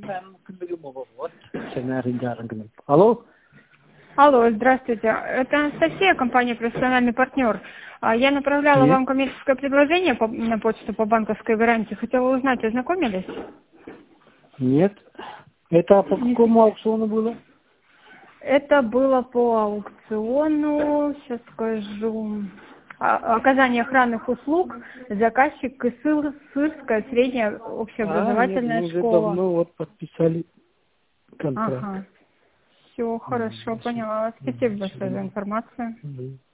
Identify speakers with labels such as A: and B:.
A: Алло?
B: Алло, здравствуйте. Это Анастасия, компания «Профессиональный партнер». Я направляла
A: Нет.
B: вам коммерческое предложение на почту по банковской гарантии. Хотела узнать, ознакомились?
A: Нет. Это по какому аукциону было?
B: Это было по аукциону, сейчас скажу, оказание охранных услуг, заказчик Сырская средняя общеобразовательная
A: Нет, мы уже
B: школа.
A: давно вот подписали контракт.
B: Ага, все, хорошо, поняла. Спасибо большое за информацию.
A: Мгм.